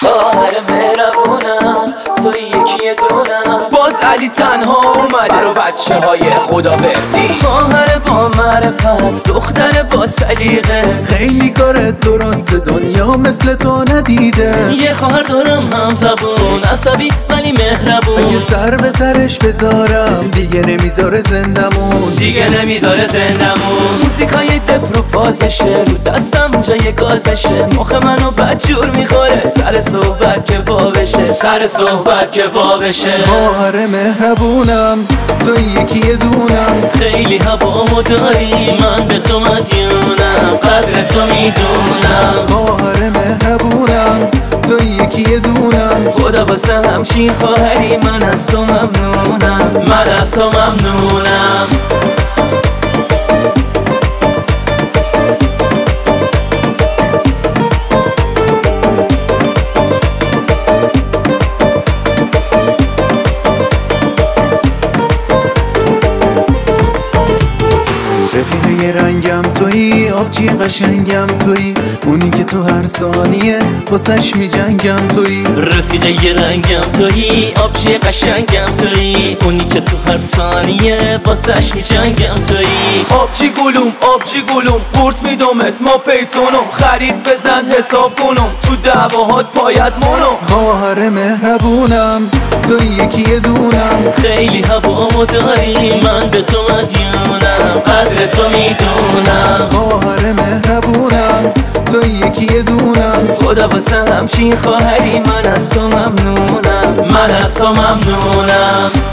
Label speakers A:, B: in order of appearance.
A: خواهر مهربونم توی یکی دونم. باز علی تنها اومده برا بچه های خداوردی. خواهر با معرفت، دختر با سلیقه،
B: خیلی کارت درست، دنیا مثل تو ندیده.
A: یه خواهر دارم هم زبون، عصبی ولی مهربون.
B: اگه سر به سرش بذارم دیگه نمیذاره زندمون،
A: دیگه نمیذاره زندمون. موسیقای دپ رو فازشه، رو دستم جای گازشه. مخ منو بدجور میخوره، سر صحبت که وا بشه، سر صحبت که وا بشه.
B: خواهر مهربونم تو یکی دونم.
A: خیلی هوامو داری، من به تو مدیونم، قدر تو میدونم.
B: خواهر مهربونم تو یکی دونم.
A: خدا واسه همچین خواهری، من از تو ممنونم، من از تو ممنونم.
B: رفیقه رنگم تویی، آبچی قشنگم تویی، اونی که تو هر ثانیه واسش میجنگم تویی.
A: رفیقه رنگم تویی، آبچی قشنگم تویی، اونی که تو هر ثانیه واسش میجنگم تویی. آبچی گلوم قرص میدمت ما پیتونم، خرید بزن حساب کنم، تو دعواهات پایت مونم.
B: خواهر مهربونم تو یکی دونم.
A: خیلی هوامو داری، من به تو مدیونم، قدر تو میدونم.
B: خواهر مهربونم تو یکی دونم.
A: خدا واسه همچین خواهری، من از تو ممنونم، من از تو ممنونم.